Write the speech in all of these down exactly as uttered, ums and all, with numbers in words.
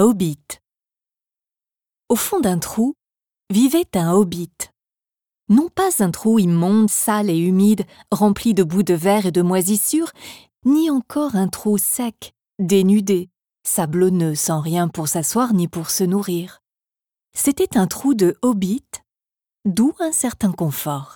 Un hobbit. Au fond d'un trou vivait un hobbit. Non pas un trou immonde, sale et humide, rempli de bouts de verre et de moisissures, ni encore un trou sec, dénudé, sablonneux, sans rien pour s'asseoir ni pour se nourrir. C'était un trou de hobbit, d'où un certain confort.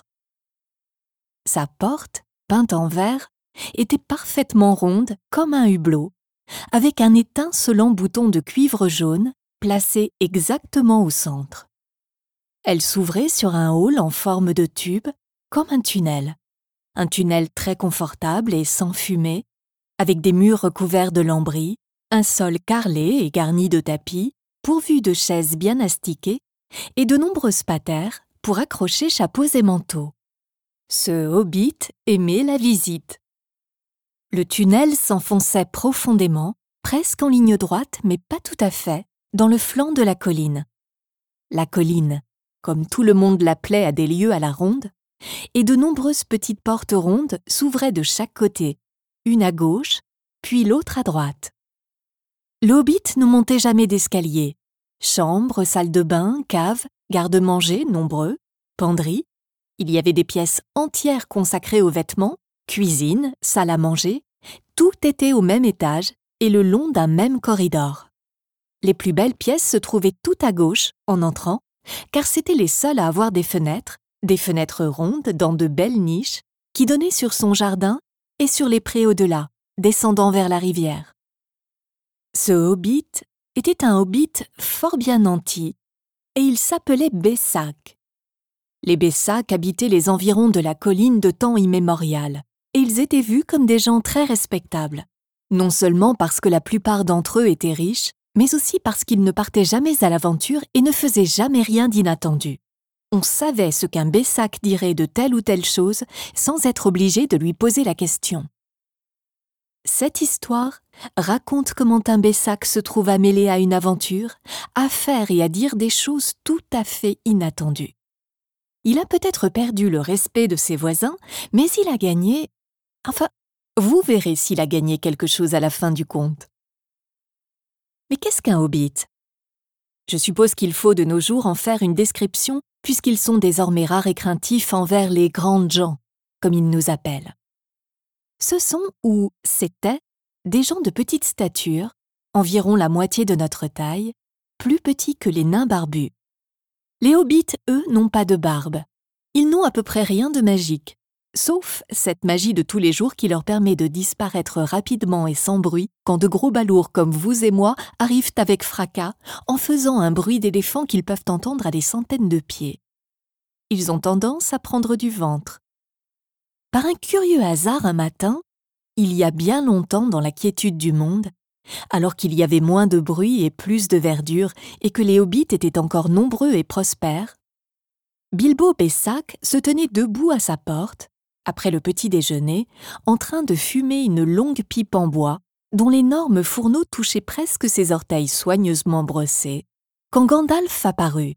Sa porte, peinte en vert, était parfaitement ronde comme un hublot, avec un étincelant bouton de cuivre jaune placé exactement au centre. Elle s'ouvrait sur un hall en forme de tube, comme un tunnel. Un tunnel très confortable et sans fumée, avec des murs recouverts de lambris, un sol carrelé et garni de tapis, pourvu de chaises bien astiquées, et de nombreuses patères pour accrocher chapeaux et manteaux. Ce hobbit aimait la visite. Le tunnel s'enfonçait profondément, presque en ligne droite, mais pas tout à fait, dans le flanc de la colline. La colline, comme tout le monde l'appelait à des lieues à la ronde, et de nombreuses petites portes rondes s'ouvraient de chaque côté, une à gauche, puis l'autre à droite. Le hobbit ne montait jamais d'escalier. Chambres, salles de bain, caves, garde-manger nombreux, penderies. Il y avait des pièces entières consacrées aux vêtements, cuisine, salle à manger. Tout était au même étage et le long d'un même corridor. Les plus belles pièces se trouvaient tout à gauche en entrant, car c'étaient les seules à avoir des fenêtres, des fenêtres rondes dans de belles niches qui donnaient sur son jardin et sur les prés au-delà, descendant vers la rivière. Ce hobbit était un hobbit fort bien nanti, et il s'appelait Bessac. Les Bessac habitaient les environs de la colline de temps immémorial, et ils étaient vus comme des gens très respectables, non seulement parce que la plupart d'entre eux étaient riches, mais aussi parce qu'ils ne partaient jamais à l'aventure et ne faisaient jamais rien d'inattendu. On savait ce qu'un Bessac dirait de telle ou telle chose sans être obligé de lui poser la question. Cette histoire raconte comment un Bessac se trouva mêlé à une aventure, à faire et à dire des choses tout à fait inattendues. Il a peut-être perdu le respect de ses voisins, mais il a gagné... Enfin, vous verrez s'il a gagné quelque chose à la fin du conte. Mais qu'est-ce qu'un hobbit ? Je suppose qu'il faut de nos jours en faire une description, puisqu'ils sont désormais rares et craintifs envers les grandes gens, comme ils nous appellent. Ce sont, ou c'étaient, des gens de petite stature, environ la moitié de notre taille, plus petits que les nains barbus. Les hobbits, eux, n'ont pas de barbe. Ils n'ont à peu près rien de magique, sauf cette magie de tous les jours qui leur permet de disparaître rapidement et sans bruit quand de gros balourds comme vous et moi arrivent avec fracas en faisant un bruit d'éléphant qu'ils peuvent entendre à des centaines de pieds. Ils ont tendance à prendre du ventre. Par un curieux hasard un matin, il y a bien longtemps dans la quiétude du monde, alors qu'il y avait moins de bruit et plus de verdure et que les hobbits étaient encore nombreux et prospères, Bilbo Bessac se tenait debout à sa porte, après le petit déjeuner, en train de fumer une longue pipe en bois dont l'énorme fourneau touchait presque ses orteils soigneusement brossés, quand Gandalf apparut.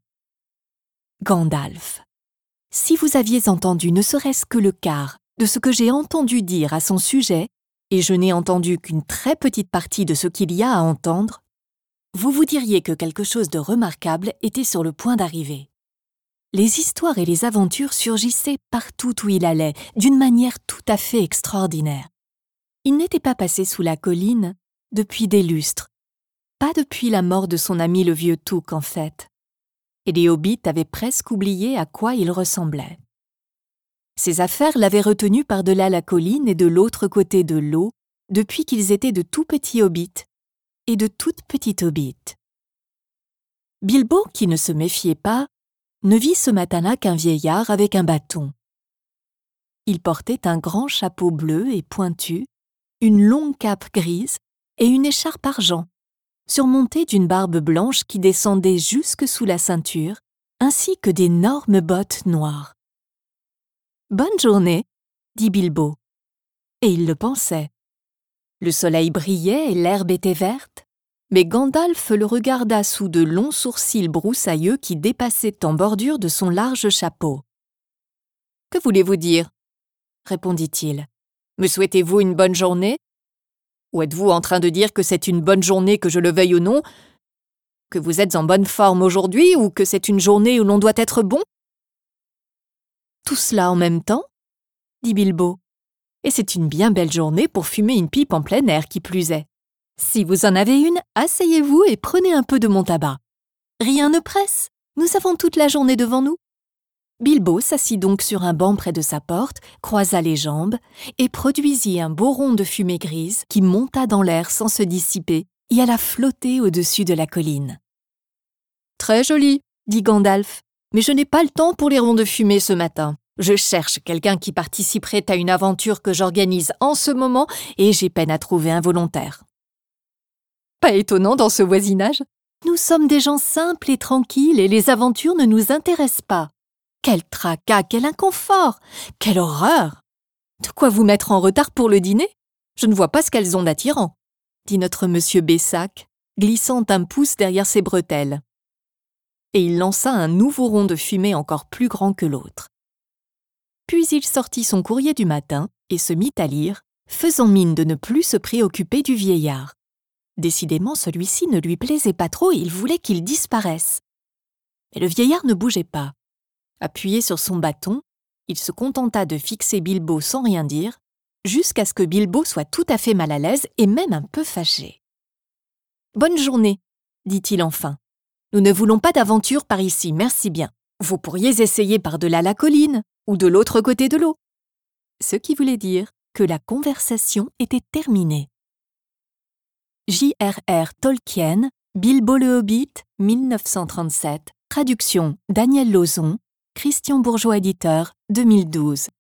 Gandalf. Si vous aviez entendu ne serait-ce que le quart de ce que j'ai entendu dire à son sujet, et je n'ai entendu qu'une très petite partie de ce qu'il y a à entendre, vous vous diriez que quelque chose de remarquable était sur le point d'arriver. Les histoires et les aventures surgissaient partout où il allait, d'une manière tout à fait extraordinaire. Il n'était pas passé sous la colline depuis des lustres, pas depuis la mort de son ami le vieux Touk en fait, et les hobbits avaient presque oublié à quoi il ressemblait. Ses affaires l'avaient retenu par-delà la colline et de l'autre côté de l'eau depuis qu'ils étaient de tout petits hobbits et de toutes petites hobbits. Bilbo, qui ne se méfiait pas, ne vit ce matin-là qu'un vieillard avec un bâton. Il portait un grand chapeau bleu et pointu, une longue cape grise et une écharpe argent, surmontée d'une barbe blanche qui descendait jusque sous la ceinture, ainsi que d'énormes bottes noires. « Bonne journée !» dit Bilbo. Et il le pensait. Le soleil brillait et l'herbe était verte, mais Gandalf le regarda sous de longs sourcils broussailleux qui dépassaient en bordure de son large chapeau. « Que voulez-vous dire ?» répondit-il. « Me souhaitez-vous une bonne journée ? Ou êtes-vous en train de dire que c'est une bonne journée que je le veuille ou non ? que vous êtes en bonne forme aujourd'hui ou que c'est une journée où l'on doit être bon ? » ?»« Tout cela en même temps, » dit Bilbo. « Et c'est une bien belle journée pour fumer une pipe en plein air qui plus est. Si vous en avez une, asseyez-vous et prenez un peu de mon tabac. Rien ne presse, nous avons toute la journée devant nous. » Bilbo s'assit donc sur un banc près de sa porte, croisa les jambes et produisit un beau rond de fumée grise qui monta dans l'air sans se dissiper et alla flotter au-dessus de la colline. « Très joli, » dit Gandalf, « mais je n'ai pas le temps pour les ronds de fumée ce matin. Je cherche quelqu'un qui participerait à une aventure que j'organise en ce moment et j'ai peine à trouver un volontaire. » Pas étonnant dans ce voisinage. Nous sommes des gens simples et tranquilles et les aventures ne nous intéressent pas. Quel tracas, quel inconfort, quelle horreur! De quoi vous mettre en retard pour le dîner? Je ne vois pas ce qu'elles ont d'attirant, dit notre monsieur Bessac, glissant un pouce derrière ses bretelles. Et il lança un nouveau rond de fumée encore plus grand que l'autre. Puis il sortit son courrier du matin et se mit à lire, faisant mine de ne plus se préoccuper du vieillard. Décidément, celui-ci ne lui plaisait pas trop et il voulait qu'il disparaisse. Mais le vieillard ne bougeait pas. Appuyé sur son bâton, il se contenta de fixer Bilbo sans rien dire, jusqu'à ce que Bilbo soit tout à fait mal à l'aise et même un peu fâché. « Bonne journée, » dit-il enfin. « Nous ne voulons pas d'aventure par ici, merci bien. Vous pourriez essayer par-delà la colline ou de l'autre côté de l'eau. » Ce qui voulait dire que la conversation était terminée. J R R Tolkien, Bilbo le Hobbit, mille neuf cent trente-sept, traduction Daniel Lauzon, Christian Bourgeois éditeur, deux mille douze.